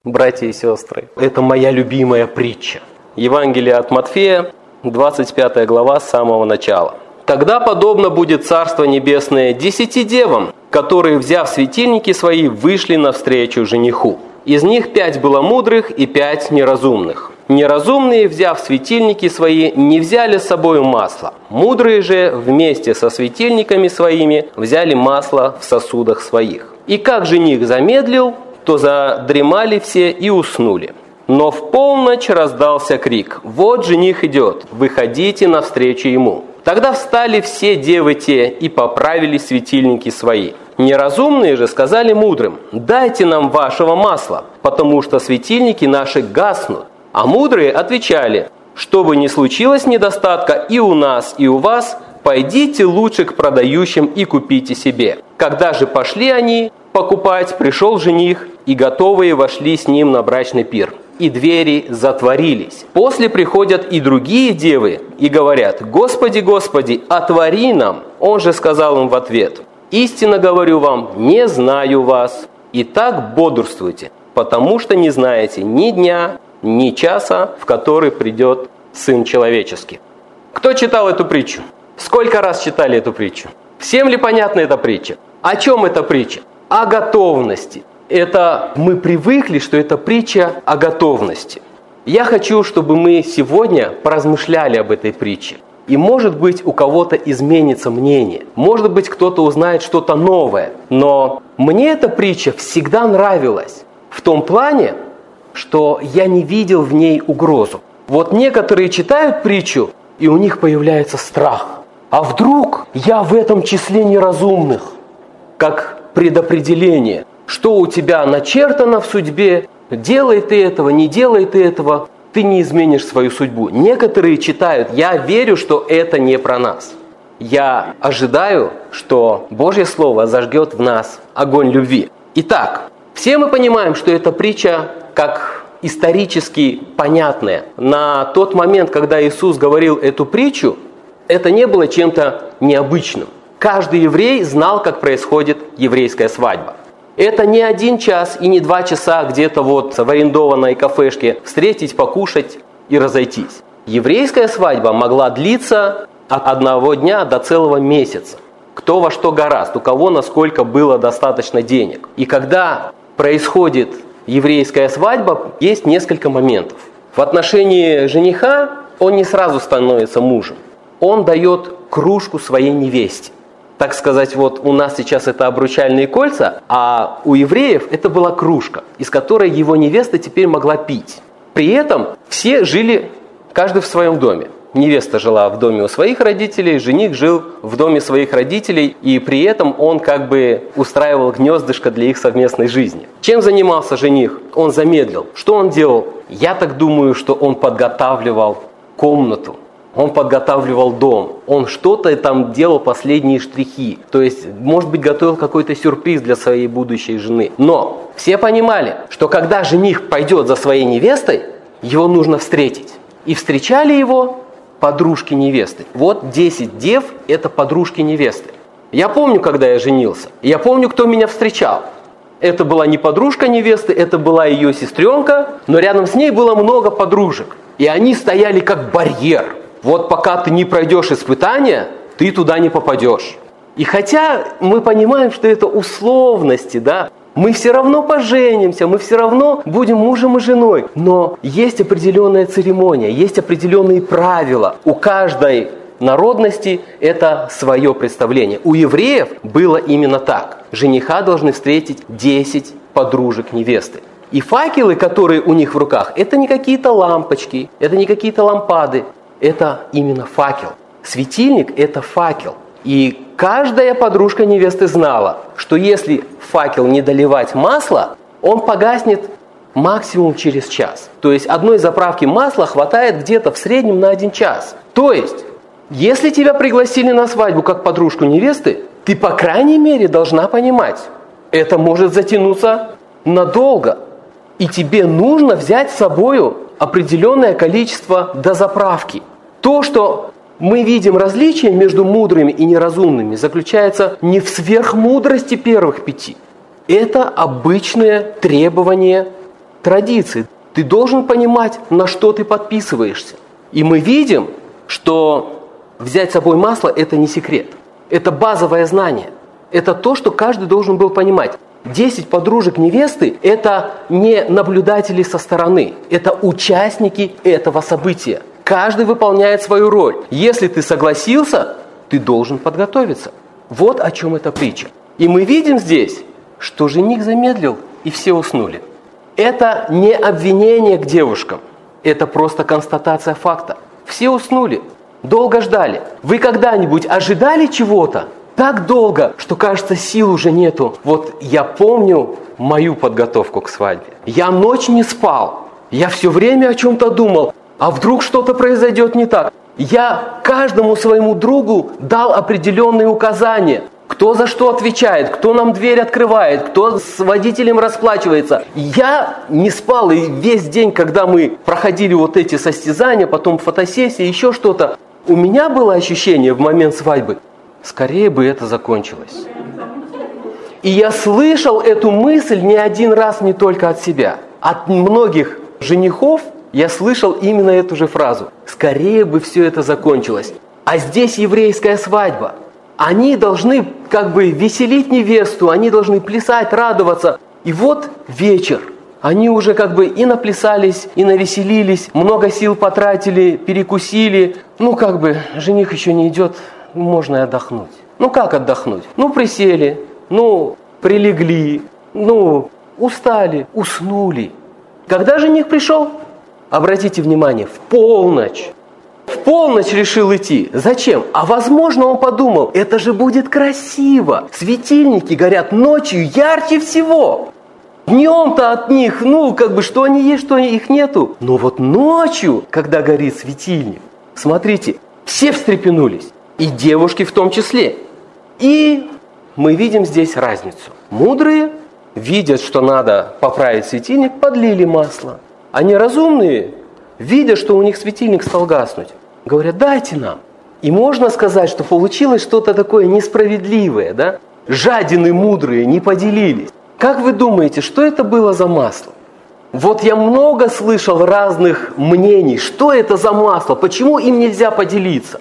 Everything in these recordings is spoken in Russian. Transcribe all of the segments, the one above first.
братья и сестры, это моя любимая притча. Евангелие от Матфея, 25 глава, с самого начала. «Тогда подобно будет Царство Небесное 10 девам, которые, взяв светильники свои, вышли навстречу жениху. Из них 5 было мудрых и 5 неразумных. Неразумные, взяв светильники свои, не взяли с собой масла. Мудрые же вместе со светильниками своими взяли масло в сосудах своих. И как жених замедлил, то задремали все и уснули. Но в полночь раздался крик: «Вот жених идет, выходите навстречу ему». Тогда встали все девы те и поправили светильники свои. Неразумные же сказали мудрым: «Дайте нам вашего масла, потому что светильники наши гаснут». А мудрые отвечали: «Что бы ни случилось недостатка и у нас, и у вас, пойдите лучше к продающим и купите себе». Когда же пошли они покупать, пришел жених, и готовые вошли с ним на брачный пир. И двери затворились. После приходят и другие девы и говорят: «Господи, Господи, отвори нам». Он же сказал им в ответ: «Истинно говорю вам, не знаю вас. Итак, бодрствуйте, потому что не знаете ни дня, ни часа, в который придет Сын Человеческий». Кто читал эту притчу? Сколько раз читали эту притчу? Всем ли понятна эта притча? О чем эта притча? О готовности. Это мы привыкли, что это притча о готовности. Я хочу, чтобы мы сегодня поразмышляли об этой притче. И, может быть, у кого-то изменится мнение. Может быть, кто-то узнает что-то новое. Но мне эта притча всегда нравилась. В том плане, что я не видел в ней угрозу. Вот некоторые читают притчу, и у них появляется страх. А вдруг я в этом числе неразумных? Как предопределение. Что у тебя начертано в судьбе, делай ты этого, не делай ты этого, ты не изменишь свою судьбу. Некоторые читают: я верю, что это не про нас. Я ожидаю, что Божье Слово зажгет в нас огонь любви. Итак, все мы понимаем, что эта притча как исторически понятная. На тот момент, когда Иисус говорил эту притчу, это не было чем-то необычным. Каждый еврей знал, как происходит еврейская свадьба. Это не 1 час и не 2 часа где-то вот в арендованной кафешке встретить, покушать и разойтись. Еврейская свадьба могла длиться от 1 дня до целого месяца. Кто во что горазд, у кого насколько было достаточно денег. И когда происходит еврейская свадьба, есть несколько моментов. В отношении жениха он не сразу становится мужем. Он дает кружку своей невесте. Так сказать, вот у нас сейчас это обручальные кольца, а у евреев это была кружка, из которой его невеста теперь могла пить. При этом все жили каждый в своем доме. Невеста жила в доме у своих родителей, жених жил в доме своих родителей, и при этом он как бы устраивал гнездышко для их совместной жизни. Чем занимался жених? Он замедлил. Что он делал? Я так думаю, что он подготавливал комнату. Он подготавливал дом, он что-то там делал, последние штрихи. То есть, может быть, готовил какой-то сюрприз для своей будущей жены. Но все понимали, что когда жених пойдет за своей невестой, его нужно встретить. И встречали его подружки невесты. Вот 10 дев – это подружки невесты. Я помню, когда я женился. Я помню, кто меня встречал. Это была не подружка невесты, это была ее сестренка, но рядом с ней было много подружек. И они стояли как барьер. Вот пока ты не пройдешь испытания, ты туда не попадешь. И хотя мы понимаем, что это условности, да, мы все равно поженимся, мы все равно будем мужем и женой. Но есть определенная церемония, есть определенные правила. У каждой народности это свое представление. У евреев было именно так. Жениха должны встретить 10 подружек невесты. И факелы, которые у них в руках, это не какие-то лампочки, это не какие-то лампады. Это именно факел. Светильник – это факел. И каждая подружка невесты знала, что если в факел не доливать масло, он погаснет максимум через час. То есть одной заправки масла хватает где-то в среднем на 1 час. То есть, если тебя пригласили на свадьбу как подружку невесты, ты по крайней мере должна понимать, это может затянуться надолго. И тебе нужно взять с собою определенное количество дозаправки. То, что мы видим различие между мудрыми и неразумными, заключается не в сверхмудрости первых 5. Это обычные требования традиции. Ты должен понимать, на что ты подписываешься. И мы видим, что взять с собой масло – это не секрет. Это базовое знание. Это то, что каждый должен был понимать. 10 подружек невесты – это не наблюдатели со стороны. Это участники этого события. Каждый выполняет свою роль. Если ты согласился, ты должен подготовиться. Вот о чем эта притча. И мы видим здесь, что жених замедлил, и все уснули. Это не обвинение к девушкам. Это просто констатация факта. Все уснули, долго ждали. Вы когда-нибудь ожидали чего-то так долго, что, кажется, сил уже нету? Вот я помню мою подготовку к свадьбе. Я ночь не спал. Я все время о чем-то думал. А вдруг что-то произойдет не так? Я каждому своему другу дал определенные указания. Кто за что отвечает, кто нам дверь открывает, кто с водителем расплачивается. Я не спал, и весь день, когда мы проходили вот эти состязания, потом фотосессии, еще что-то, у меня было ощущение в момент свадьбы, скорее бы это закончилось. И я слышал эту мысль не один раз, не только от себя. От многих женихов я слышал именно эту же фразу. Скорее бы все это закончилось. А здесь еврейская свадьба. Они должны как бы веселить невесту, они должны плясать, радоваться. И вот вечер. Они уже как бы и наплясались, и навеселились, много сил потратили, перекусили. Как бы жених еще не идет, можно и отдохнуть. Как отдохнуть? Присели, прилегли, устали, уснули. Когда жених пришел? Обратите внимание, в полночь. В полночь решил идти. Зачем? А возможно, он подумал, это же будет красиво. Светильники горят ночью ярче всего. Днем-то от них, что они есть, что их нету. Но вот ночью, когда горит светильник, смотрите, все встрепенулись. И девушки в том числе. И мы видим здесь разницу. Мудрые видят, что надо поправить светильник, подлили масло. А неразумные, видя, что у них светильник стал гаснуть, говорят, дайте нам. И можно сказать, что получилось что-то такое несправедливое, да? Жадины мудрые не поделились. Как вы думаете, что это было за масло? Вот я много слышал разных мнений, что это за масло, почему им нельзя поделиться.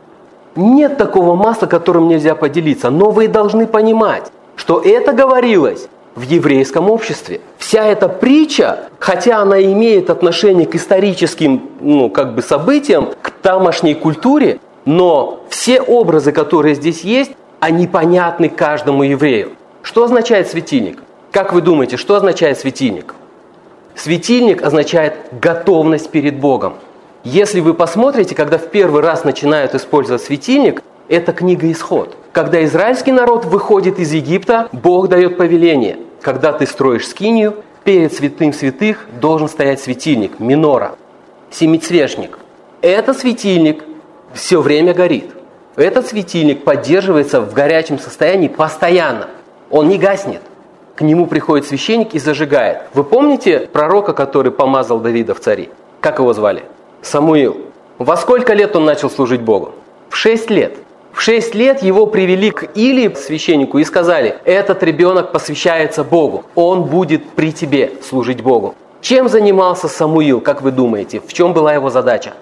Нет такого масла, которым нельзя поделиться, но вы должны понимать, что это говорилось в еврейском обществе. Вся эта притча, хотя она имеет отношение к историческим событиям, к тамошней культуре, но все образы, которые здесь есть, они понятны каждому еврею. Что означает светильник? Как вы думаете, что означает светильник? Светильник означает готовность перед Богом. Если вы посмотрите, когда в первый раз начинают использовать светильник, это книга «Исход». Когда израильский народ выходит из Египта, Бог дает повеление. Когда ты строишь скинию, перед святым святых должен стоять светильник, минора, семицвешник. Этот светильник все время горит. Этот светильник поддерживается в горячем состоянии постоянно. Он не гаснет. К нему приходит священник и зажигает. Вы помните пророка, который помазал Давида в цари? Как его звали? Самуил. Во сколько лет он начал служить Богу? В 6 лет. В 6 лет его привели к Илии, священнику, и сказали, этот ребенок посвящается Богу, он будет при тебе служить Богу. Чем занимался Самуил, как вы думаете? В чем была его задача?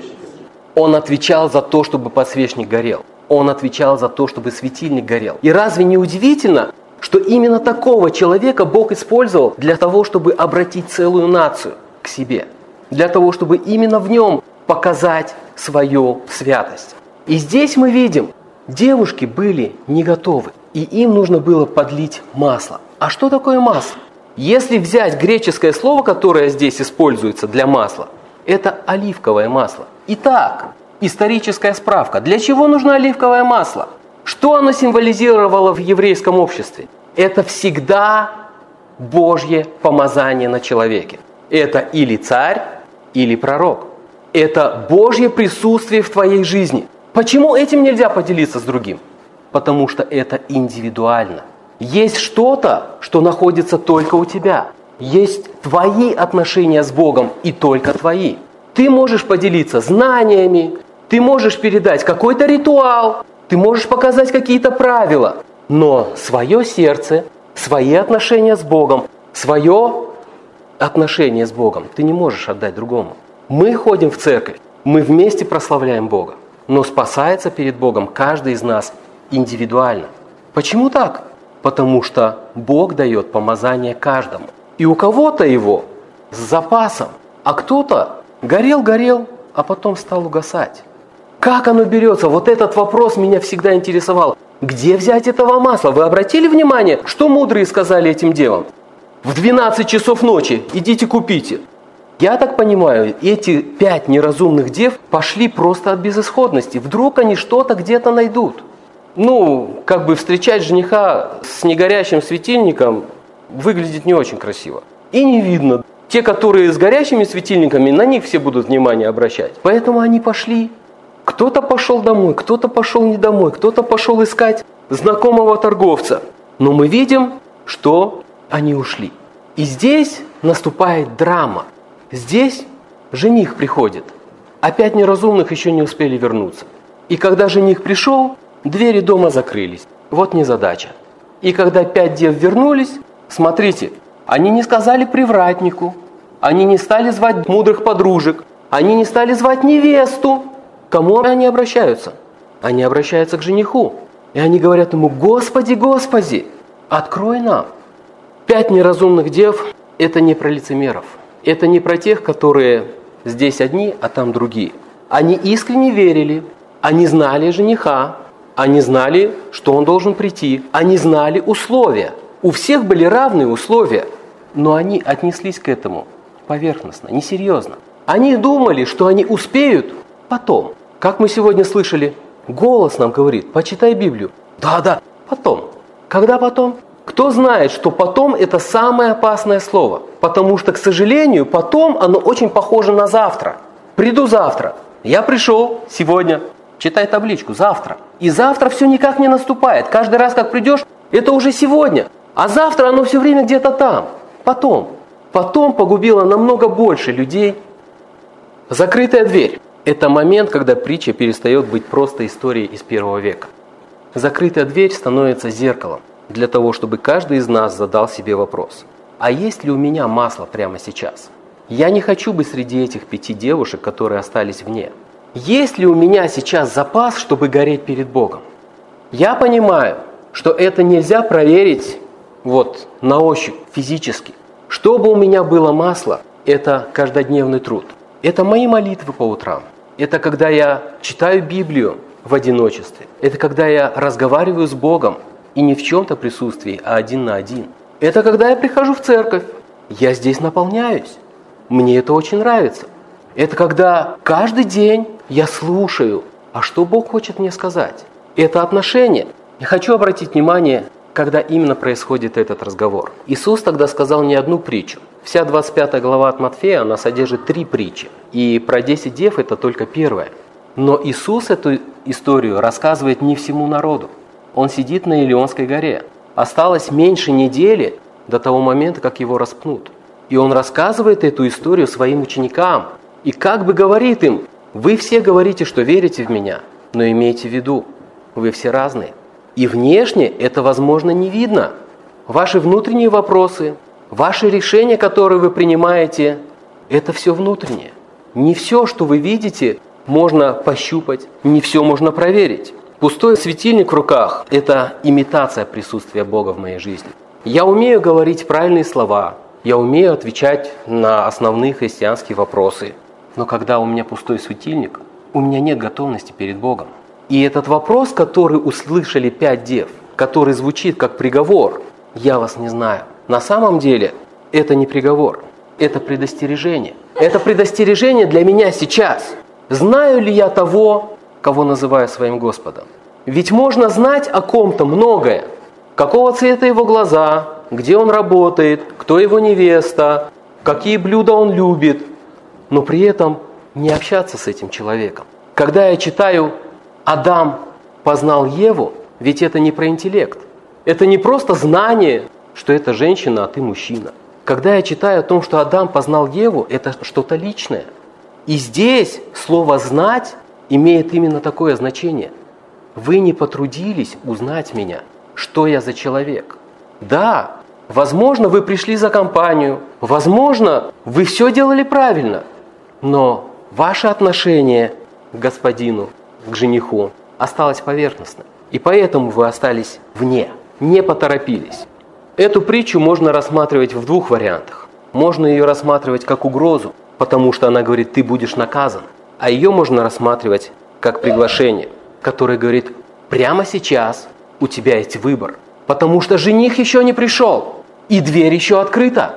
Он отвечал за то, чтобы подсвечник горел. Он отвечал за то, чтобы светильник горел. И разве не удивительно, что именно такого человека Бог использовал для того, чтобы обратить целую нацию к себе? Для того, чтобы именно в нем показать свою святость. И здесь мы видим, девушки были не готовы, и им нужно было подлить масло. А что такое масло? Если взять греческое слово, которое здесь используется для масла, это оливковое масло. Итак, историческая справка. Для чего нужно оливковое масло? Что оно символизировало в еврейском обществе? Это всегда Божье помазание на человеке. Это или царь, или пророк. Это Божье присутствие в твоей жизни. Почему этим нельзя поделиться с другим? Потому что это индивидуально. Есть что-то, что находится только у тебя. Есть твои отношения с Богом и только твои. Ты можешь поделиться знаниями, ты можешь передать какой-то ритуал, ты можешь показать какие-то правила. Но свое сердце, свои отношения с Богом, свое отношения с Богом ты не можешь отдать другому. Мы ходим в церковь, мы вместе прославляем Бога, но спасается перед Богом каждый из нас индивидуально. Почему так? Потому что Бог дает помазание каждому. И у кого-то его с запасом, а кто-то горел, а потом стал угасать. Как оно берется? Вот этот вопрос меня всегда интересовал. Где взять этого масла? Вы обратили внимание, что мудрые сказали этим девам? В 12 часов ночи идите купите. Я так понимаю, эти 5 неразумных дев пошли просто от безысходности. Вдруг они что-то где-то найдут. Встречать жениха с негорящим светильником выглядит не очень красиво. И не видно. Те, которые с горящими светильниками, на них все будут внимание обращать. Поэтому они пошли. Кто-то пошел домой, кто-то пошел не домой, кто-то пошел искать знакомого торговца. Но мы видим, что они ушли. И здесь наступает драма. Здесь жених приходит, а 5 неразумных еще не успели вернуться. И когда жених пришел, двери дома закрылись. Вот незадача. И когда 5 дев вернулись, смотрите, они не сказали привратнику, они не стали звать мудрых подружек, они не стали звать невесту. К кому они обращаются? Они обращаются к жениху. И они говорят ему: «Господи, Господи, открой нам». 5 неразумных дев – это не про лицемеров. Это не про тех, которые здесь одни, а там другие. Они искренне верили, они знали жениха, они знали, что он должен прийти, они знали условия. У всех были равные условия, но они отнеслись к этому поверхностно, несерьезно. Они думали, что они успеют потом. Как мы сегодня слышали, голос нам говорит: почитай Библию. Да, потом. Когда потом? Кто знает, что потом это самое опасное слово? Потому что, к сожалению, потом оно очень похоже на завтра. Приду завтра. Я пришел сегодня. Читай табличку. Завтра. И завтра все никак не наступает. Каждый раз, как придешь, это уже сегодня. А завтра оно все время где-то там. Потом. Потом погубило намного больше людей. Закрытая дверь. Это момент, когда притча перестает быть просто историей из 1 века. Закрытая дверь становится зеркалом для того, чтобы каждый из нас задал себе вопрос: а есть ли у меня масло прямо сейчас? Я не хочу быть среди этих 5 девушек, которые остались вне. Есть ли у меня сейчас запас, чтобы гореть перед Богом? Я понимаю, что это нельзя проверить на ощупь, физически. Чтобы у меня было масло, это каждодневный труд. Это мои молитвы по утрам. Это когда я читаю Библию в одиночестве. Это когда я разговариваю с Богом, и не в чем-то присутствии, а один на один. Это когда я прихожу в церковь. Я здесь наполняюсь. Мне это очень нравится. Это когда каждый день я слушаю, а что Бог хочет мне сказать. Это отношение. Я хочу обратить внимание, когда именно происходит этот разговор. Иисус тогда сказал не одну притчу. Вся 25 глава от Матфея, она содержит 3 притчи. И про 10 дев это только первая. Но Иисус эту историю рассказывает не всему народу. Он сидит на Илионской горе. Осталось меньше недели до того момента, как его распнут. И он рассказывает эту историю своим ученикам. И как бы говорит им: вы все говорите, что верите в меня, но имейте в виду, вы все разные. И внешне это, возможно, не видно. Ваши внутренние вопросы, ваши решения, которые вы принимаете, это все внутреннее. Не все, что вы видите, можно пощупать, не все можно проверить. Пустой светильник в руках – это имитация присутствия Бога в моей жизни. Я умею говорить правильные слова, я умею отвечать на основные христианские вопросы. Но когда у меня пустой светильник, у меня нет готовности перед Богом. И этот вопрос, который услышали 5 дев, который звучит как приговор: «Я вас не знаю». На самом деле это не приговор, это предостережение. Это предостережение для меня сейчас. Знаю ли я того, кого называю своим Господом? Ведь можно знать о ком-то многое. Какого цвета его глаза, где он работает, кто его невеста, какие блюда он любит, но при этом не общаться с этим человеком. Когда я читаю «Адам познал Еву», ведь это не про интеллект. Это не просто знание, что это женщина, а ты мужчина. Когда я читаю о том, что Адам познал Еву, это что-то личное. И здесь слово «знать» имеет именно такое значение. Вы не потрудились узнать меня, что я за человек. Да, Возможно, вы пришли за компанию, возможно, вы все делали правильно, но ваше отношение к господину, к жениху осталось поверхностным. И поэтому вы остались вне, не поторопились. Эту притчу можно рассматривать в двух вариантах. Можно ее рассматривать как угрозу, потому что она говорит, ты будешь наказан. А ее можно рассматривать как приглашение, которое говорит, прямо сейчас у тебя есть выбор. Потому что жених еще не пришел, и дверь еще открыта.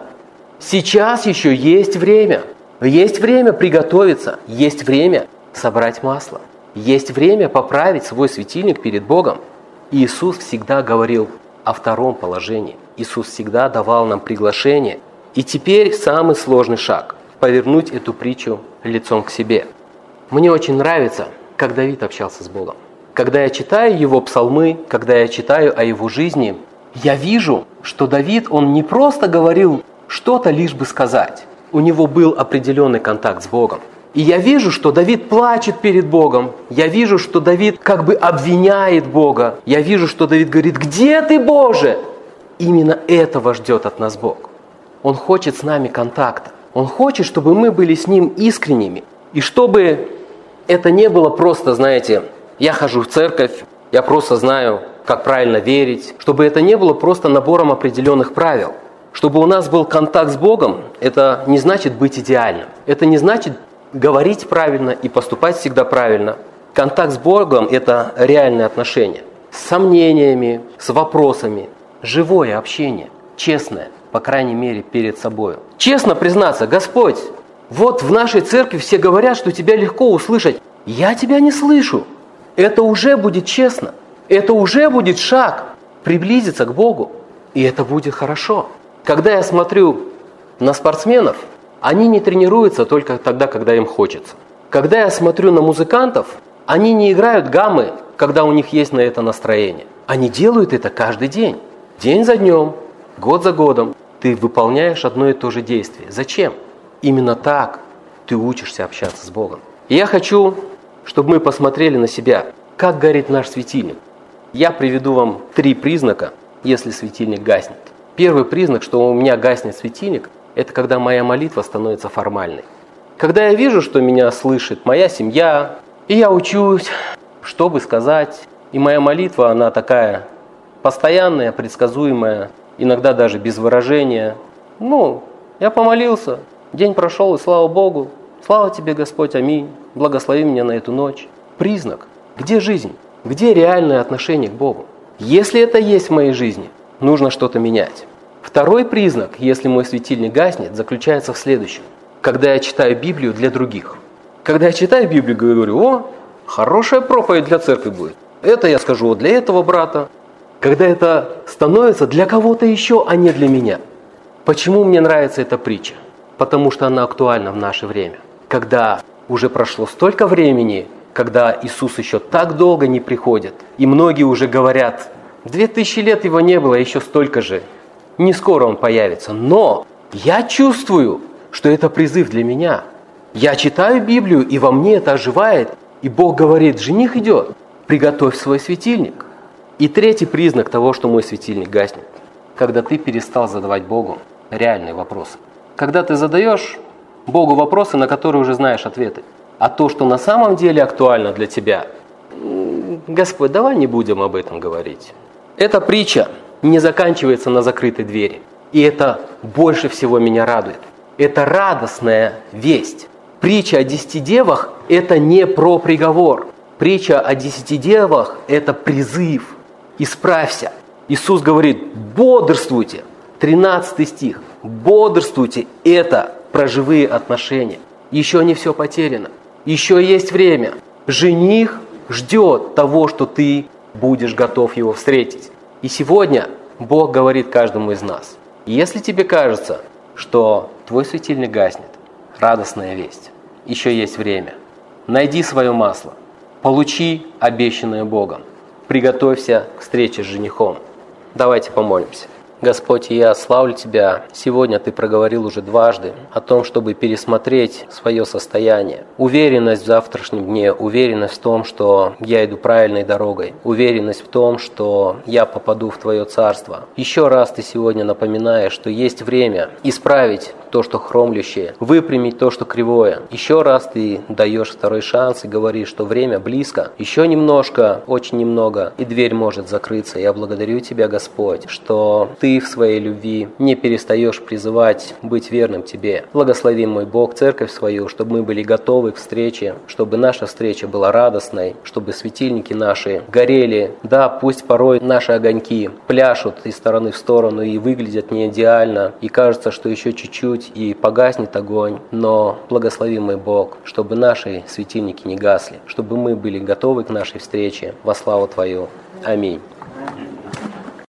Сейчас еще есть время. Есть время приготовиться, есть время собрать масло. Есть время поправить свой светильник перед Богом. И Иисус всегда говорил о втором положении. Иисус всегда давал нам приглашение. И теперь самый сложный шаг – повернуть эту притчу лицом к себе. Мне очень нравится, как Давид общался с Богом. Когда я читаю его псалмы, когда я читаю о его жизни, я вижу, что Давид, он не просто говорил что-то лишь бы сказать. У него был определенный контакт с Богом. И я вижу, что Давид плачет перед Богом. Я вижу, что Давид как бы обвиняет Бога. Я вижу, что Давид говорит, где ты, Боже? Именно этого ждет от нас Бог. Он хочет с нами контакта. Он хочет, чтобы мы были с Ним искренними. И чтобы это не было просто, знаете, я хожу в церковь, я просто знаю, как правильно верить. Чтобы это не было просто набором определенных правил. Чтобы у нас был контакт с Богом, это не значит быть идеальным. Это не значит говорить правильно и поступать всегда правильно. Контакт с Богом – это реальные отношения. С сомнениями, с вопросами. Живое общение, честное, по крайней мере, перед собой. Честно признаться, Господь, вот в нашей церкви все говорят, что тебя легко услышать. Я тебя не слышу. Это уже будет честно. Это уже будет шаг приблизиться к Богу. И это будет хорошо. Когда я смотрю на спортсменов, они не тренируются только тогда, когда им хочется. Когда я смотрю на музыкантов, они не играют гаммы, когда у них есть на это настроение. Они делают это каждый день. День за днем, год за годом. Ты выполняешь одно и то же действие. Зачем? Именно так ты учишься общаться с Богом. И я хочу, чтобы мы посмотрели на себя, как горит наш светильник. Я приведу вам 3 признака, если светильник гаснет. Первый признак, что у меня гаснет светильник, это когда моя молитва становится формальной. Когда я вижу, что меня слышит моя семья, и я учусь, что бы сказать, и моя молитва, она такая постоянная, предсказуемая, иногда даже без выражения. Я помолился, день прошел, и слава Богу, слава тебе, Господь, аминь, благослови меня на эту ночь. Признак, где жизнь, где реальное отношение к Богу? Если это есть в моей жизни, нужно что-то менять. Второй признак, если мой светильник гаснет, заключается в следующем. Когда я читаю Библию для других. Когда я читаю Библию, говорю, хорошая проповедь для церкви будет. Это я скажу для этого брата. Когда это становится для кого-то еще, а не для меня. Почему мне нравится эта притча? Потому что она актуальна в наше время. Когда уже прошло столько времени, когда Иисус еще так долго не приходит, и многие уже говорят, 2000 лет его не было, еще столько же. Не скоро он появится. Но я чувствую, что это призыв для меня. Я читаю Библию, и во мне это оживает. И Бог говорит, жених идет, приготовь свой светильник. И третий признак того, что мой светильник гаснет. Когда ты перестал задавать Богу реальные вопросы. Когда ты задаешь Богу вопросы, на которые уже знаешь ответы. А то, что на самом деле актуально для тебя, Господь, давай не будем об этом говорить. Эта притча не заканчивается на закрытой двери. И это больше всего меня радует. Это радостная весть. Притча о 10 девах – это не про приговор. Притча о 10 девах – это призыв. Исправься. Иисус говорит, бодрствуйте. 13 стих. Бодрствуйте. Это про живые отношения. Еще не все потеряно. Еще есть время. Жених ждет того, что ты будешь готов его встретить. И сегодня Бог говорит каждому из нас. Если тебе кажется, что твой светильник гаснет, радостная весть. Еще есть время. Найди свое масло. Получи обещанное Богом. Приготовься к встрече с женихом. Давайте помолимся. Господь, я славлю Тебя. Сегодня Ты проговорил уже дважды о том, чтобы пересмотреть свое состояние. Уверенность в завтрашнем дне, уверенность в том, что я иду правильной дорогой, уверенность в том, что я попаду в Твое Царство. Еще раз Ты сегодня напоминаешь, что есть время исправить то, что хромлющее, выпрямить то, что кривое. Еще раз Ты даешь второй шанс и говоришь, что время близко. Еще немножко, очень немного, и дверь может закрыться. Я благодарю Тебя, Господь, что Ты в своей любви не перестаешь призывать быть верным Тебе. Благослови, мой Бог, церковь свою, чтобы мы были готовы к встрече, чтобы наша встреча была радостной, чтобы светильники наши горели. Да, пусть порой наши огоньки пляшут из стороны в сторону и выглядят не идеально, и кажется, что еще чуть-чуть и погаснет огонь, но благослови, мой Бог, чтобы наши светильники не гасли, чтобы мы были готовы к нашей встрече во славу Твою. Аминь.